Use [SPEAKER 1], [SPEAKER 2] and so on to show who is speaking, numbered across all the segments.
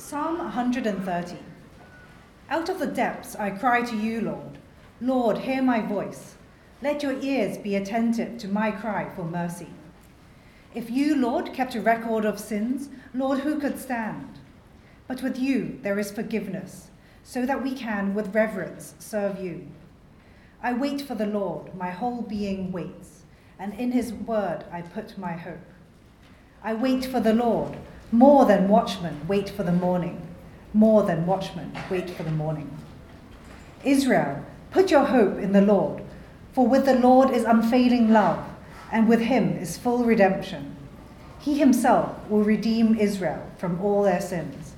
[SPEAKER 1] Psalm 130. Out of the depths I cry to you, Lord. Lord, hear my voice. Let your ears be attentive to my cry for mercy. If you, Lord, kept a record of sins, Lord, who could stand? But with you there is forgiveness, so that we can, with reverence, serve you. I wait for the Lord, my whole being waits, and in his word I put my hope. I wait for the Lord, more than watchmen wait for the morning, more than watchmen wait for the morning. Israel, put your hope in the Lord, for with the Lord is unfailing love, and with him is full redemption. He himself will redeem Israel from all their sins.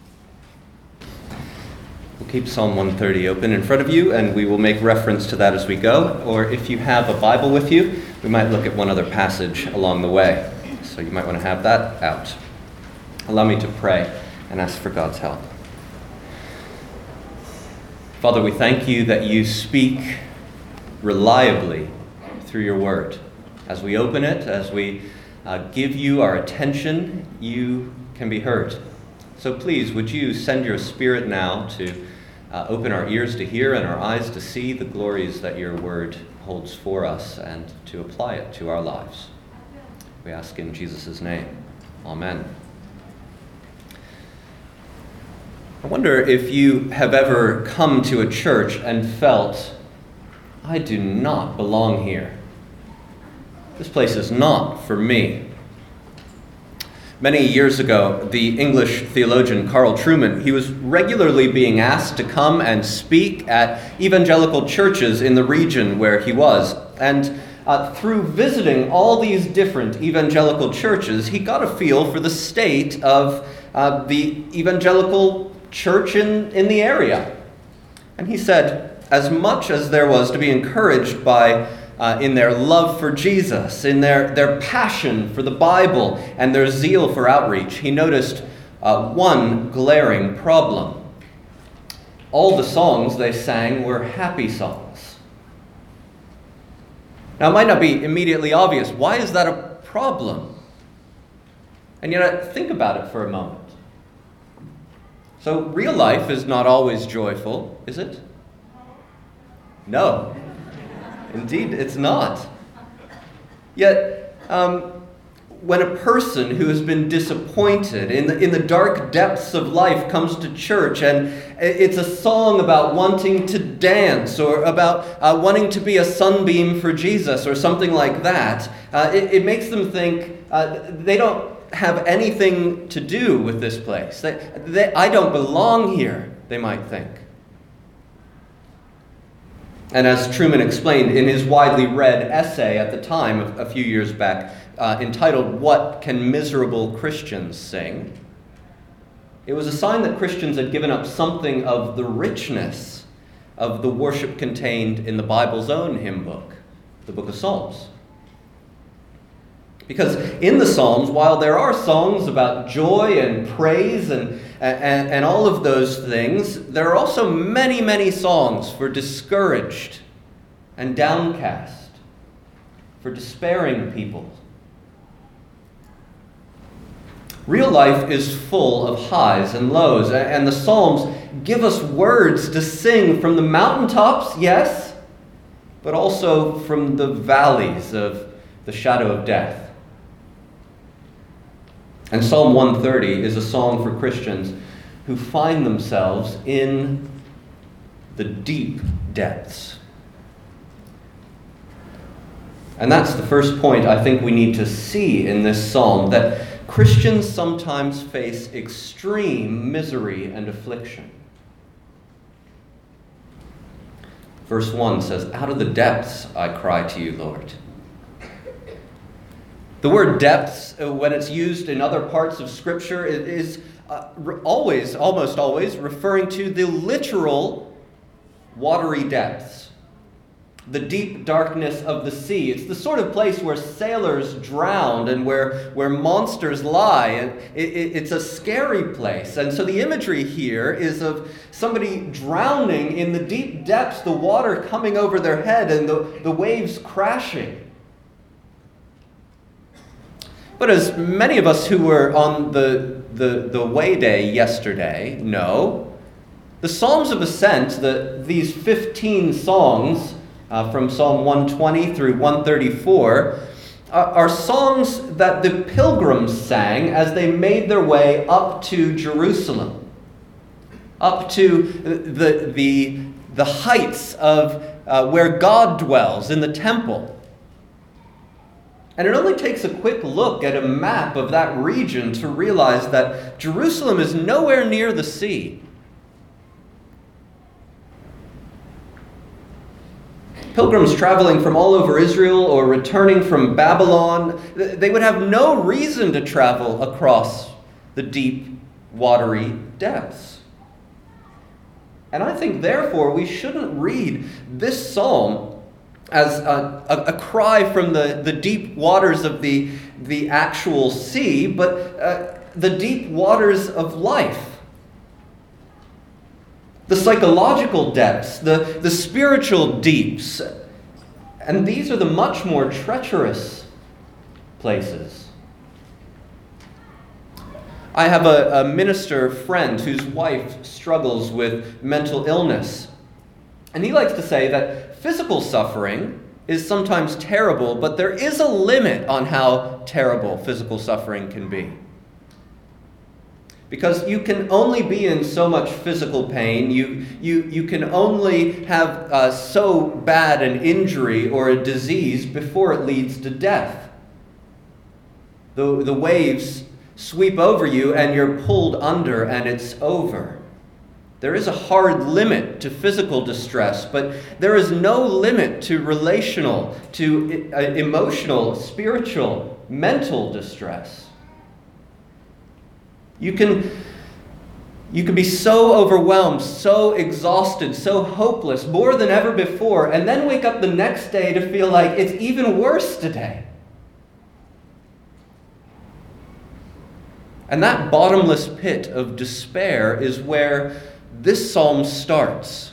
[SPEAKER 2] We'll keep Psalm 130 open in front of you, and we will make reference to that as we go. Or if you have a Bible with you, we might look at one other passage along the way. So you might want to have that out. Allow me to pray and ask for God's help. Father, we thank you that you speak reliably through your word. As we open it, as we give you our attention, you can be heard. So please, would you send your Spirit now to open our ears to hear and our eyes to see the glories that your word holds for us and to apply it to our lives. We ask in Jesus' name. Amen. I wonder if you have ever come to a church and felt, I do not belong here. This place is not for me. Many years ago, the English theologian Carl Trueman, he was regularly being asked to come and speak at evangelical churches in the region where he was. And through visiting all these different evangelical churches, he got a feel for the state of the evangelical church in the area. And he said, as much as there was to be encouraged by in their love for Jesus, in their passion for the Bible, and their zeal for outreach, he noticed one glaring problem. All the songs they sang were happy songs. Now, it might not be immediately obvious. Why is that a problem? And yet, think about it for a moment. So, real life is not always joyful, is it? No. Indeed, it's not. Yet, when a person who has been disappointed in the dark depths of life comes to church and it's a song about wanting to dance or about wanting to be a sunbeam for Jesus or something like that, it makes them think they don't have anything to do with this place. I don't belong here, they might think. And as Trueman explained in his widely read essay at the time, a few years back, entitled, "What Can Miserable Christians Sing?" it was a sign that Christians had given up something of the richness of the worship contained in the Bible's own hymn book, the Book of Psalms. Because in the Psalms, while there are songs about joy and praise and all of those things, there are also many, many songs for discouraged and downcast, for despairing people. Real life is full of highs and lows, and the Psalms give us words to sing from the mountaintops, yes, but also from the valleys of the shadow of death. And Psalm 130 is a song for Christians who find themselves in the deep depths. And that's the first point I think we need to see in this psalm, that Christians sometimes face extreme misery and affliction. Verse 1 says, "Out of the depths I cry to you, Lord." The word depths, when it's used in other parts of Scripture, it is almost always referring to the literal watery depths, the deep darkness of the sea. It's the sort of place where sailors drown and where monsters lie. And it's a scary place. And so the imagery here is of somebody drowning in the deep depths, the water coming over their head and the waves crashing. But as many of us who were on the the way day yesterday. No. The Psalms of Ascent, these 15 songs from Psalm 120 through 134, are songs that the pilgrims sang as they made their way up to Jerusalem, up to the heights of where God dwells in the temple. And it only takes a quick look at a map of that region to realize that Jerusalem is nowhere near the sea. Pilgrims traveling from all over Israel or returning from Babylon, they would have no reason to travel across the deep, watery depths. And I think, therefore, we shouldn't read this psalm as a cry from the deep waters of the actual sea, but the deep waters of life. The psychological depths, the spiritual deeps. And these are the much more treacherous places. I have a minister friend whose wife struggles with mental illness. And he likes to say that physical suffering is sometimes terrible, but there is a limit on how terrible physical suffering can be. Because you can only be in so much physical pain, you can only have so bad an injury or a disease before it leads to death. The waves sweep over you and you're pulled under and it's over. There is a hard limit to physical distress, but there is no limit to relational, to emotional, spiritual, mental distress. You can be so overwhelmed, so exhausted, so hopeless, more than ever before, and then wake up the next day to feel like it's even worse today. And that bottomless pit of despair is where this psalm starts.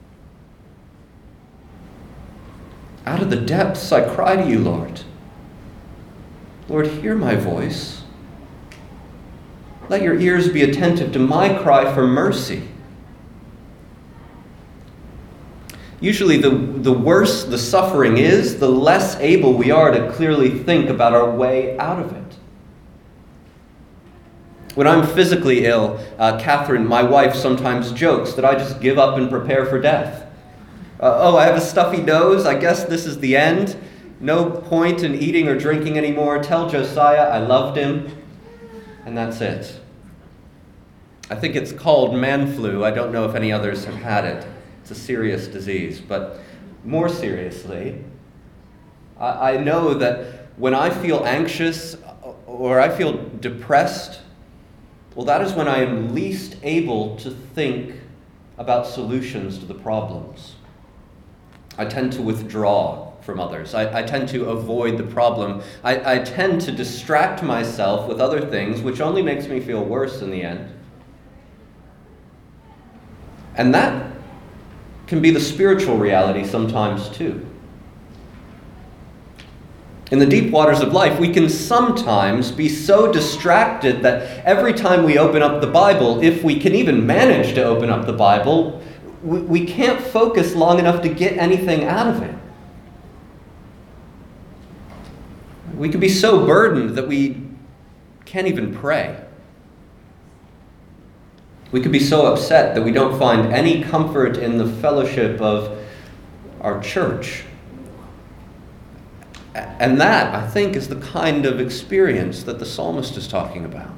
[SPEAKER 2] Out of the depths I cry to you, Lord. Lord, hear my voice. Let your ears be attentive to my cry for mercy. Usually the worse the suffering is, the less able we are to clearly think about our way out of it. When I'm physically ill, Catherine, my wife, sometimes jokes that I just give up and prepare for death. I have a stuffy nose. I guess this is the end. No point in eating or drinking anymore. Tell Josiah I loved him. And that's it. I think it's called man flu. I don't know if any others have had it. It's a serious disease. But more seriously, I know that when I feel anxious or I feel depressed, well, that is when I am least able to think about solutions to the problems. I tend to withdraw from others. I tend to avoid the problem. I tend to distract myself with other things, which only makes me feel worse in the end. And that can be the spiritual reality sometimes too. In the deep waters of life, we can sometimes be so distracted that every time we open up the Bible, if we can even manage to open up the Bible, we can't focus long enough to get anything out of it. We can be so burdened that we can't even pray. We could be so upset that we don't find any comfort in the fellowship of our church. And that, I think, is the kind of experience that the psalmist is talking about.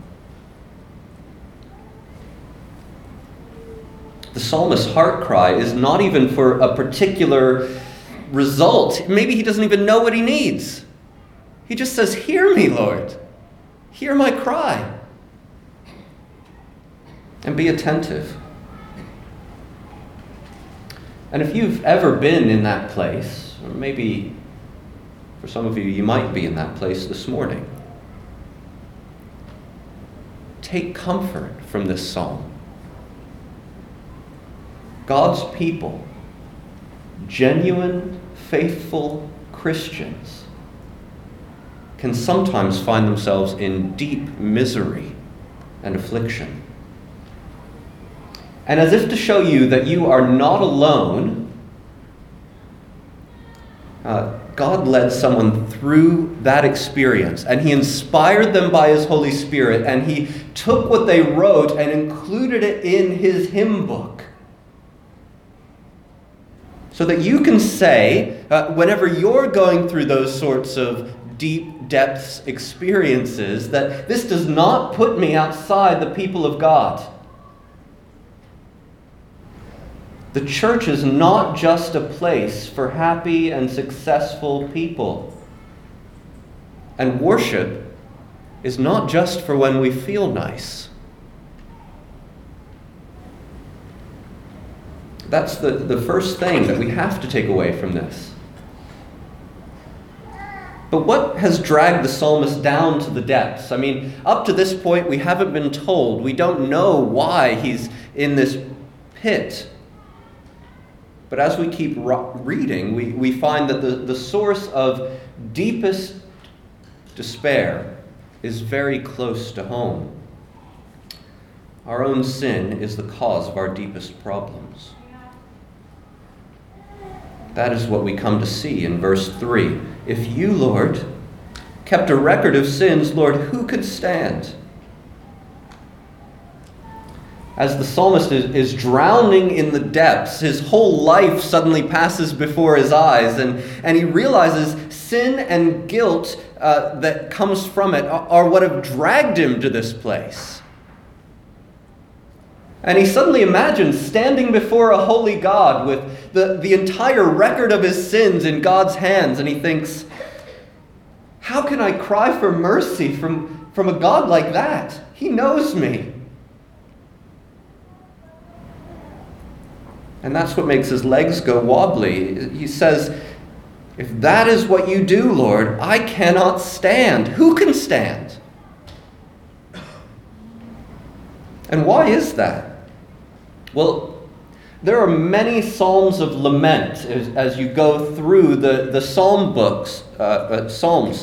[SPEAKER 2] The psalmist's heart cry is not even for a particular result. Maybe he doesn't even know what he needs. He just says, "Hear me, Lord. Hear my cry. And be attentive." And if you've ever been in that place, or maybe for some of you, you might be in that place this morning, take comfort from this psalm. God's people, genuine, faithful Christians, can sometimes find themselves in deep misery and affliction. And as if to show you that you are not alone, God led someone through that experience, and he inspired them by his Holy Spirit, and he took what they wrote and included it in his hymn book. So that you can say, whenever you're going through those sorts of deep depths experiences, that this does not put me outside the people of God. The church is not just a place for happy and successful people. And worship is not just for when we feel nice. That's the first thing that we have to take away from this. But what has dragged the psalmist down to the depths? I mean, up to this point, we haven't been told. We don't know why he's in this pit. But as we keep reading, we find that the source of deepest despair is very close to home. Our own sin is the cause of our deepest problems. That is what we come to see in verse 3. If you, Lord, kept a record of sins, Lord, who could stand? As the psalmist is drowning in the depths, his whole life suddenly passes before his eyes, and he realizes sin and guilt that comes from it are what have dragged him to this place. And he suddenly imagines standing before a holy God with the entire record of his sins in God's hands, and he thinks, how can I cry for mercy from a God like that? He knows me. And that's what makes his legs go wobbly. He says, if that is what you do, Lord, I cannot stand. Who can stand? And why is that? Well, there are many psalms of lament as you go through the psalm books, psalms,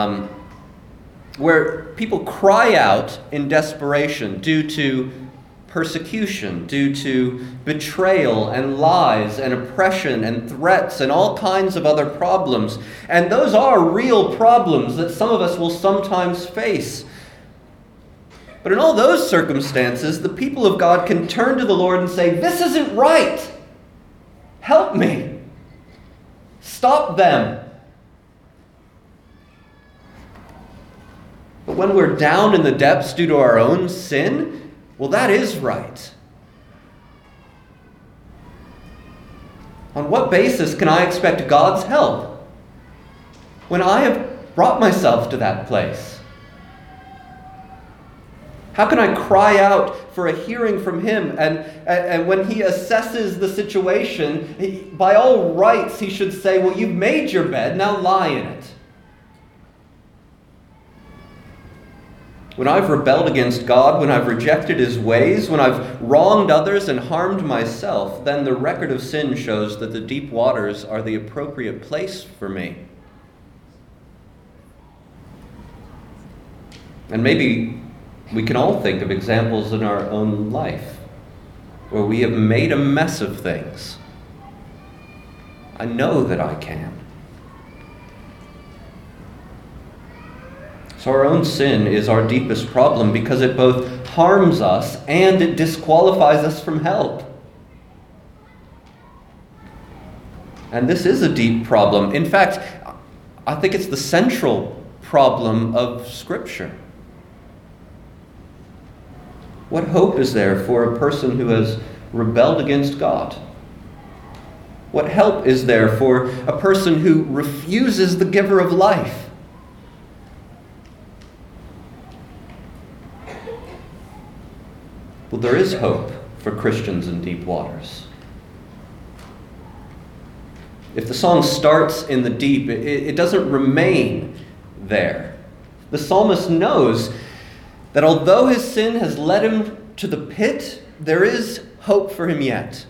[SPEAKER 2] where people cry out in desperation due to persecution, due to betrayal and lies and oppression and threats and all kinds of other problems. And those are real problems that some of us will sometimes face. But in all those circumstances, the people of God can turn to the Lord and say, this isn't right. Help me. Stop them. But when we're down in the depths due to our own sin, well, that is right. On what basis can I expect God's help when I have brought myself to that place? How can I cry out for a hearing from him? And when he assesses the situation, by all rights he should say, well, you've made your bed, now lie in it. When I've rebelled against God, when I've rejected his ways, when I've wronged others and harmed myself, then the record of sin shows that the deep waters are the appropriate place for me. And maybe we can all think of examples in our own life where we have made a mess of things. I know that I can. So our own sin is our deepest problem because it both harms us and it disqualifies us from help. And this is a deep problem. In fact, I think it's the central problem of Scripture. What hope is there for a person who has rebelled against God? What help is there for a person who refuses the giver of life? Well, there is hope for Christians in deep waters. If the song starts in the deep, it doesn't remain there. The psalmist knows that although his sin has led him to the pit, there is hope for him yet.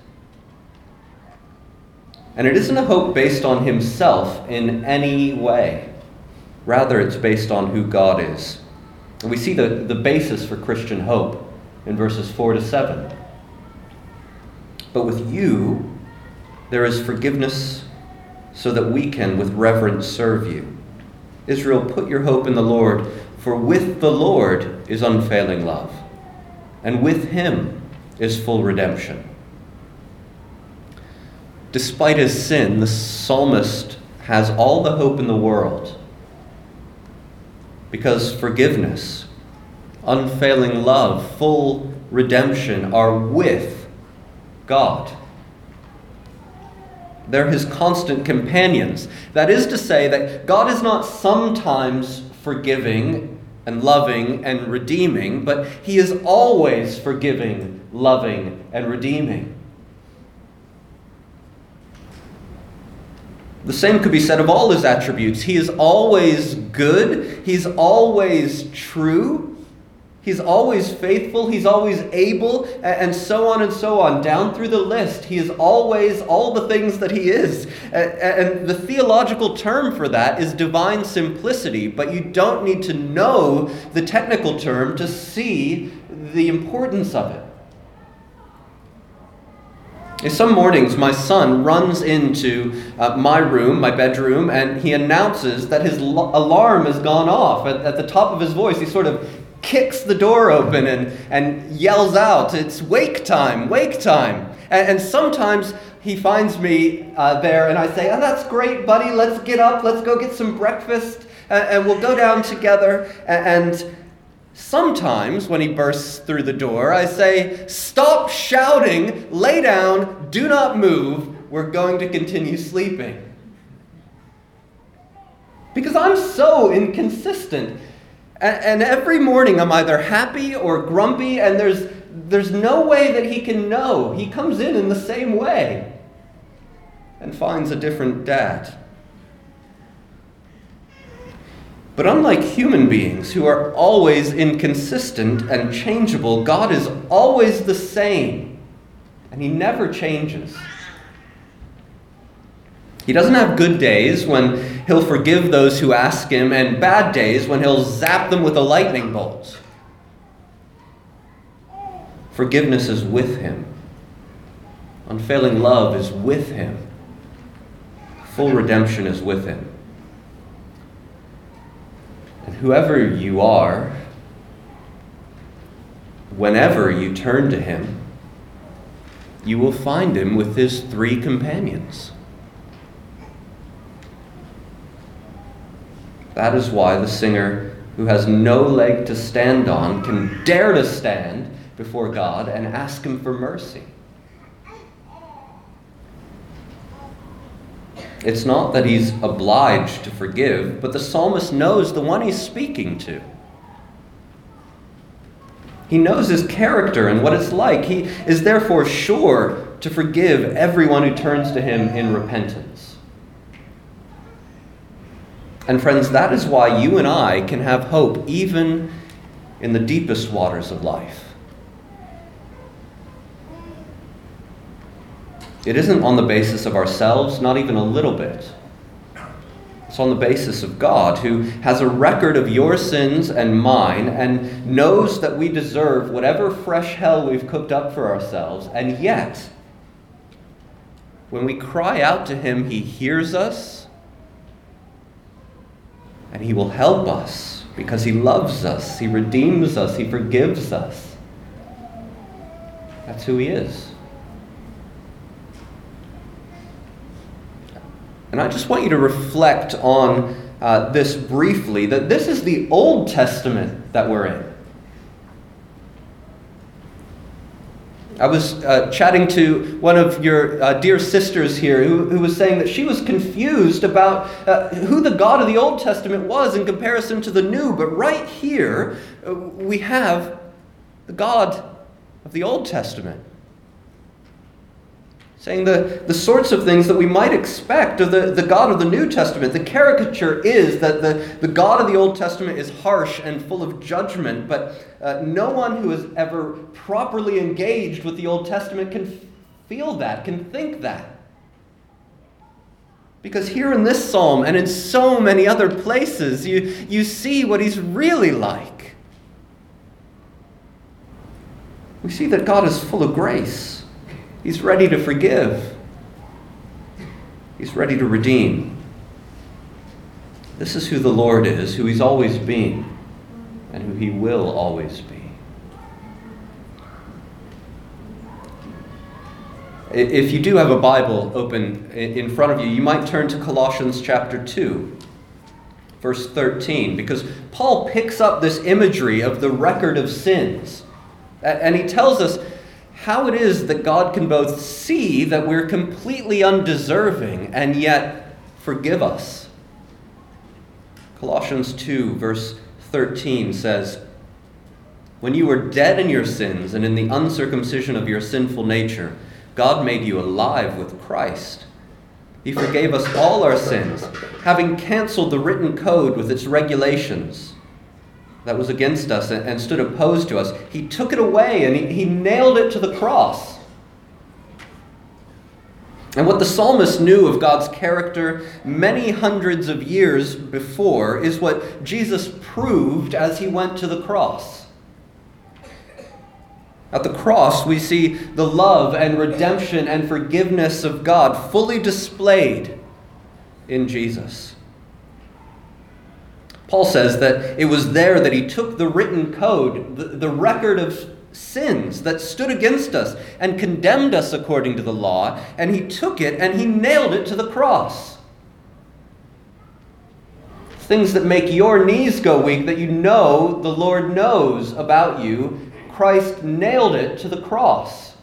[SPEAKER 2] And it isn't a hope based on himself in any way. Rather, it's based on who God is. And we see the basis for Christian hope in verses 4 to 7. But with you, there is forgiveness so that we can with reverence serve you. Israel, put your hope in the Lord, for with the Lord is unfailing love, and with him is full redemption. Despite his sin, the psalmist has all the hope in the world, because forgiveness, unfailing love, full redemption are with God. They're his constant companions. That is to say that God is not sometimes forgiving and loving and redeeming, but he is always forgiving, loving, and redeeming. The same could be said of all his attributes. He is always good. He's always true. He's always faithful. He's always able, and so on, down through the list. He is always all the things that he is. And the theological term for that is divine simplicity, but you don't need to know the technical term to see the importance of it. Some mornings, my son runs into my room, my bedroom, and he announces that his alarm has gone off. At the top of his voice, he sort of kicks the door open and yells out, "It's wake time, wake time." And sometimes he finds me there, and I say, "Oh, that's great, buddy. Let's get up. Let's go get some breakfast, and we'll go down together." And sometimes, when he bursts through the door, I say, "Stop shouting, lay down, do not move, we're going to continue sleeping." Because I'm so inconsistent. And every morning I'm either happy or grumpy, and there's no way that he can know. He comes in the same way and finds a different dad. But unlike human beings who are always inconsistent and changeable, God is always the same, and he never changes. He doesn't have good days when he'll forgive those who ask him, and bad days when he'll zap them with a lightning bolt. Forgiveness is with him. Unfailing love is with him. Full redemption is with him. And whoever you are, whenever you turn to him, you will find him with his three companions. That is why the singer who has no leg to stand on can dare to stand before God and ask him for mercy. It's not that he's obliged to forgive, but the psalmist knows the one he's speaking to. He knows his character and what it's like. He is therefore sure to forgive everyone who turns to him in repentance. And friends, that is why you and I can have hope even in the deepest waters of life. It isn't on the basis of ourselves, not even a little bit. It's on the basis of God, who has a record of your sins and mine and knows that we deserve whatever fresh hell we've cooked up for ourselves. And yet, when we cry out to him, he hears us. And he will help us because he loves us, he redeems us, he forgives us. That's who he is. And I just want you to reflect on this briefly, that this is the Old Testament that we're in. I was chatting to one of your dear sisters here who was saying that she was confused about who the God of the Old Testament was in comparison to the New. But right here, we have the God of the Old Testament, saying the sorts of things that we might expect of the God of the New Testament. The caricature is that the God of the Old Testament is harsh and full of judgment, but no one who has ever properly engaged with the Old Testament can feel that, can think that. Because here in this psalm and in so many other places, you see what he's really like. we see that God is full of grace. He's ready to forgive. He's ready to redeem. This is who the Lord is, who He's always been, and who He will always be. If you do have a Bible open in front of you, you might turn to Colossians chapter 2, verse 13, because Paul picks up this imagery of the record of sins, and he tells us how it is that God can both see that we're completely undeserving and yet forgive us. Colossians 2, verse 13 says, "When you were dead in your sins and in the uncircumcision of your sinful nature, God made you alive with Christ. He forgave us all our sins, having canceled the written code with its regulations that was against us and stood opposed to us. He took it away and he nailed it to the cross." And what the psalmist knew of God's character many hundreds of years before is what Jesus proved as He went to the cross. At the cross, we see the love and redemption and forgiveness of God fully displayed in Jesus. Paul says that it was there that He took the written code, the record of sins that stood against us and condemned us according to the law, and He took it and He nailed it to the cross. Things that make your knees go weak, that you know the Lord knows about you, Christ nailed it to the cross.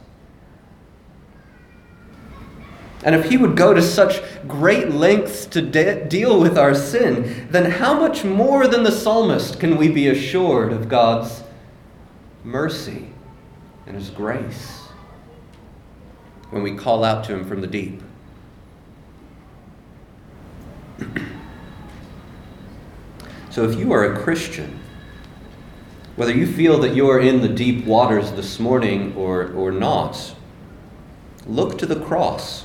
[SPEAKER 2] And if He would go to such great lengths to deal with our sin, then how much more than the psalmist can we be assured of God's mercy and His grace when we call out to Him from the deep? So if you are a Christian, whether you feel that you're in the deep waters this morning or not, look to the cross.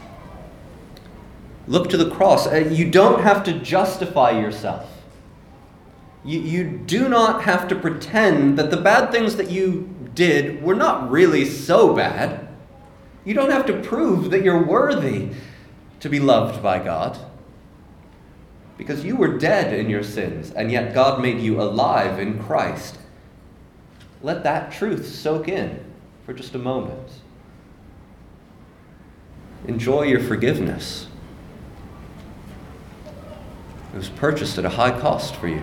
[SPEAKER 2] Look to the cross. You don't have to justify yourself. You do not have to pretend that the bad things that you did were not really so bad. You don't have to prove that you're worthy to be loved by God. Because you were dead in your sins, and yet God made you alive in Christ. Let that truth soak in for just a moment. Enjoy your forgiveness. It was purchased at a high cost for you.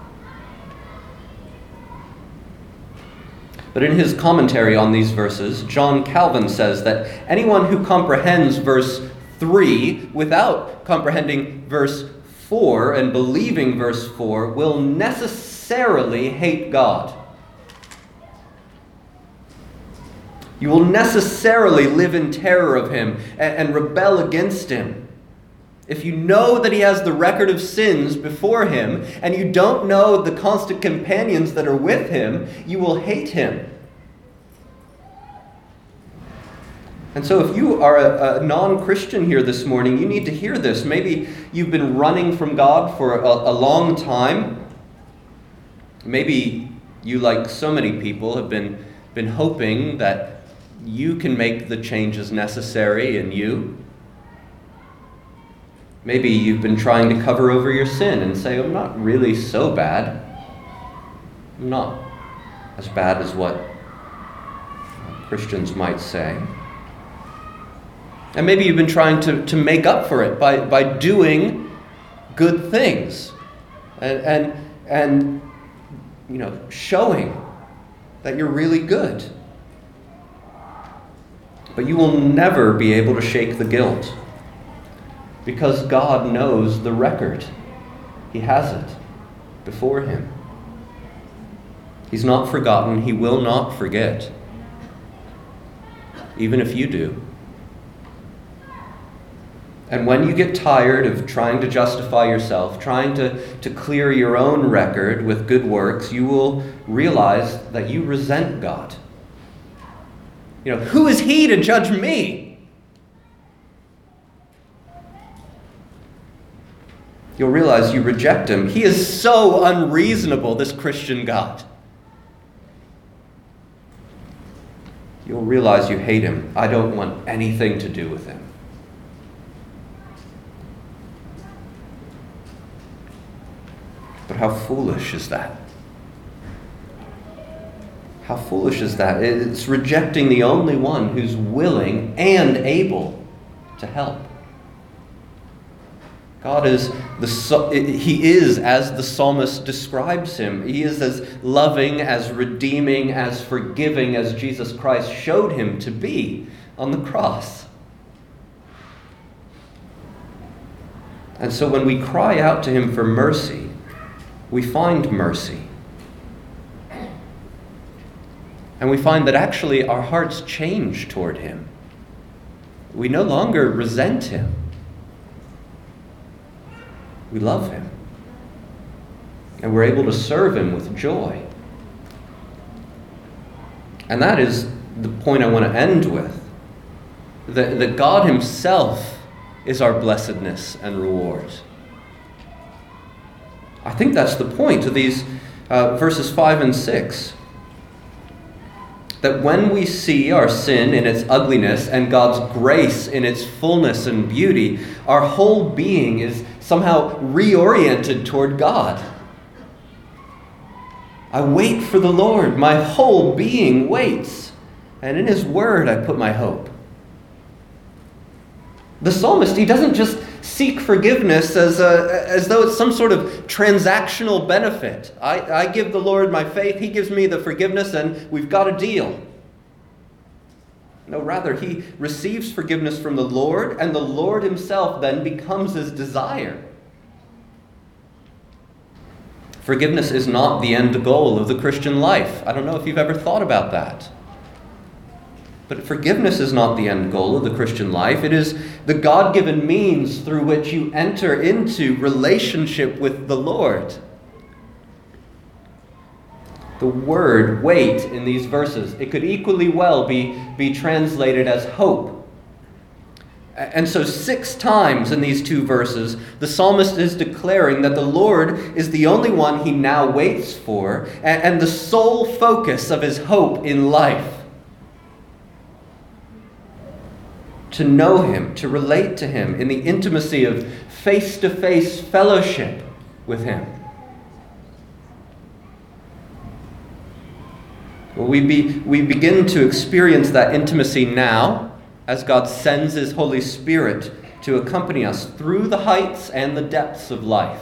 [SPEAKER 2] But in his commentary on these verses, John Calvin says that anyone who comprehends verse 3 without comprehending verse 4 and believing verse 4 will necessarily hate God. You will necessarily live in terror of Him and rebel against Him. If you know that He has the record of sins before Him, and you don't know the constant companions that are with Him, you will hate Him. And so if you are a non-Christian here this morning, you need to hear this. Maybe you've been running from God for a long time. Maybe you, like so many people, have been hoping that you can make the changes necessary in you. Maybe you've been trying to cover over your sin and say, I'm not really so bad. I'm not as bad as what Christians might say. And maybe you've been trying to make up for it by doing good things and showing that you're really good. But you will never be able to shake the guilt because God knows the record. He has it before Him. He's not forgotten. He will not forget, even if you do. And when you get tired of trying to justify yourself, trying to clear your own record with good works, you will realize that you resent God. Who is He to judge me? You'll realize you reject Him. He is so unreasonable, this Christian God. you'll realize you hate him. I don't want anything to do with him. But how foolish is that? How foolish is that? It's rejecting the only one who's willing and able to help. God is He is as the psalmist describes him. He is as loving, as redeeming, as forgiving as Jesus Christ showed him to be on the cross. And so when we cry out to him for mercy, we find mercy. And we find that actually our hearts change toward him. We no longer resent him. We love him. And we're able to serve him with joy. And that is the point I want to end with. That God himself is our blessedness and reward. I think that's the point of these verses 5 and 6. That when we see our sin in its ugliness and God's grace in its fullness and beauty, our whole being is somehow reoriented toward God. I wait for the Lord. My whole being waits. And in his word I put my hope. The psalmist, he doesn't just seek forgiveness as though it's some sort of transactional benefit. I give the Lord my faith, he gives me the forgiveness, and we've got a deal. No, rather, he receives forgiveness from the Lord, and the Lord himself then becomes his desire. Forgiveness is not the end goal of the Christian life. I don't know if you've ever thought about that. But forgiveness is not the end goal of the Christian life. It is the God-given means through which you enter into relationship with the Lord. The word wait in these verses, it could equally well be translated as hope. And so 6 times in these 2 verses, the psalmist is declaring that the Lord is the only one he now waits for and the sole focus of his hope in life. To know him, to relate to him in the intimacy of face-to-face fellowship with him. Well, we begin to experience that intimacy now as God sends his Holy Spirit to accompany us through the heights and the depths of life.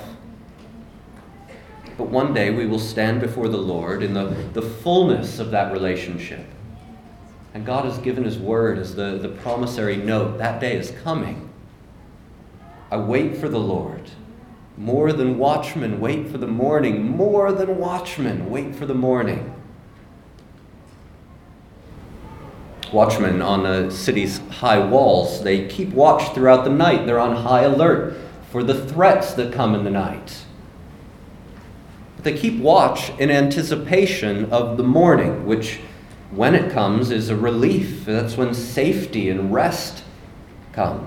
[SPEAKER 2] But one day we will stand before the Lord in the fullness of that relationship. And God has given his word as the promissory note. That day is coming. I wait for the Lord. More than watchmen, wait for the morning. More than watchmen, wait for the morning. Watchmen on a city's high walls, they keep watch throughout the night. They're on high alert for the threats that come in the night. But they keep watch in anticipation of the morning, which, when it comes, is a relief. That's when safety and rest come.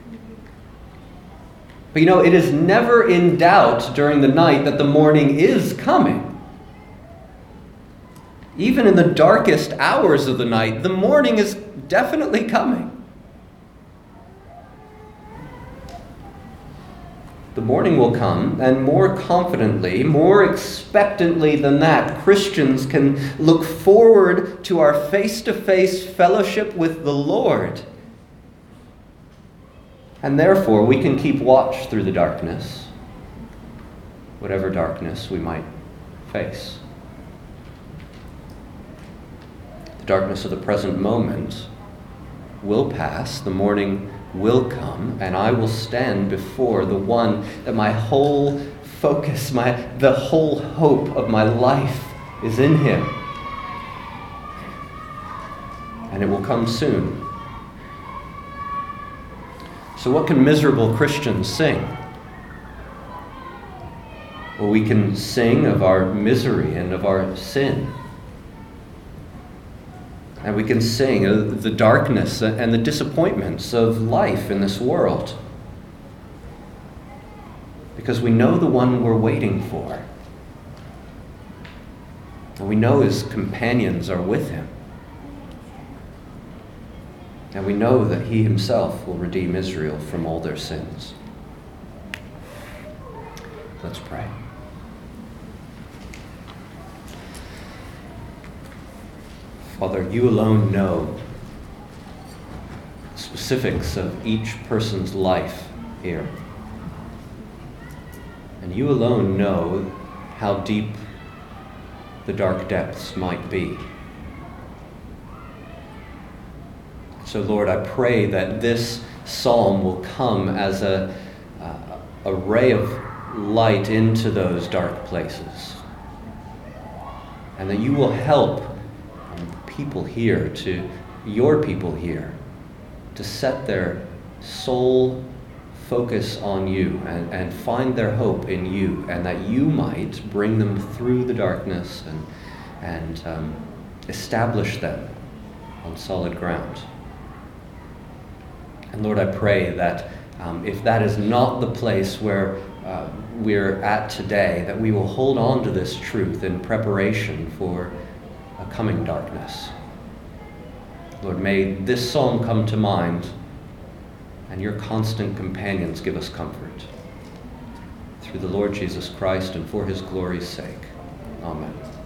[SPEAKER 2] But it is never in doubt during the night that the morning is coming. Even in the darkest hours of the night, the morning is definitely coming. The morning will come, and more confidently, more expectantly than that, Christians can look forward to our face-to-face fellowship with the Lord. And therefore, we can keep watch through the darkness, whatever darkness we might face. The darkness of the present moment will pass, the morning will come, and I will stand before the one that my whole focus, the whole hope of my life is in him. And it will come soon. So what can miserable Christians sing? Well, we can sing of our misery and of our sin. And we can sing of the darkness and the disappointments of life in this world. Because we know the one we're waiting for. And we know his companions are with him. And we know that he himself will redeem Israel from all their sins. Let's pray. Father, you alone know the specifics of each person's life here. And you alone know how deep the dark depths might be. So, Lord, I pray that this psalm will come as a ray of light into those dark places. And that you will help people here, your people here, to set their sole focus on you and find their hope in you, and that you might bring them through the darkness and establish them on solid ground. And Lord, I pray that if that is not the place where we're at today, that we will hold on to this truth in preparation for a coming darkness. Lord, may this psalm come to mind, and your constant companions give us comfort. Through the Lord Jesus Christ and for his glory's sake. Amen.